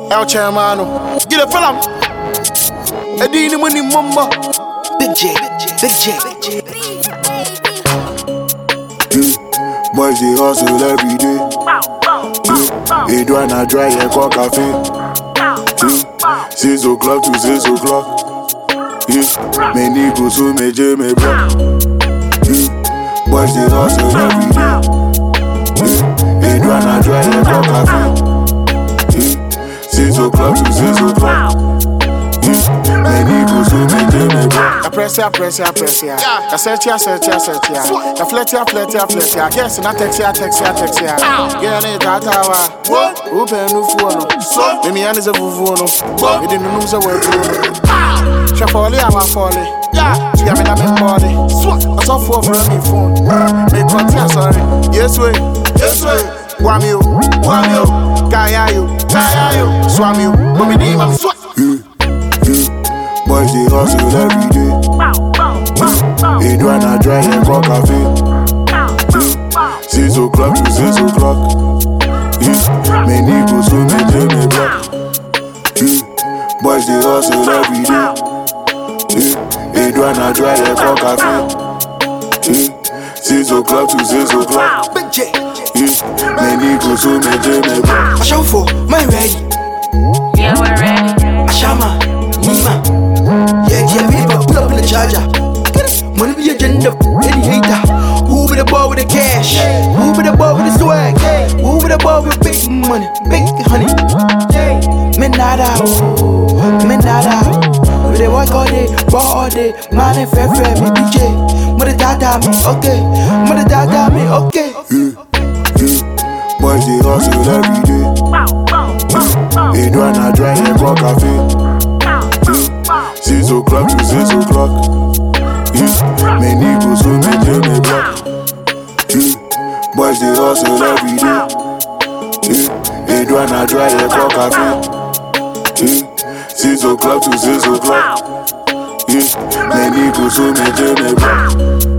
El Chairmano, get a film. Edini money mumba. Big J. Boys they hustle every day. They do not dry and call cafe. 6 o'clock to 6 o'clock. Many go so me Jimmy bro. Boys they hustle every day. They do not dry and call cafe. 6 o'clock to 6 o'clock. Many go so me Jimmy bro. I press ya. I search ya. I flirt ya. Yes, and I text ya. Yeah, ne tatawa. Open no phone. Me me is a vuvuno. We didn't know the word. Shafoli, I'm a folly. Yeah, me na me body. I saw for me phone. Me contia sorry. Yes way. Wam you. Kaya you. Swam you. But me name I'm swat. Boys they hustle every day. They do not dry and call cafe. 6 o'clock to 6 o'clock. Many go so me Jimmy block. Boys they hustle every day. They do not dry and call cafe. 6 o'clock to 6 o'clock. Big J. Many go so me Jimmy block. I show for my ready. Yeah, we're ready. Ashama, Nima. Yeah, people pull up in the charger. Money be agenda, any hater. Who be the boy with the cash? Who be the boy with the swag? Who be the boy with big money, big honey? Men nada, we dey work all day, ball all day. Man and fair, me DJ. Mother dada me, okay. Boys they hustle every day. They do not dry and call cafe. 6 o'clock to 6 o'clock. Many go so me Jimmy block. Boys they hustle every day. They do not dry and call cafe. 6 o'clock to 6 o'clock. Many go so me Jimmy block.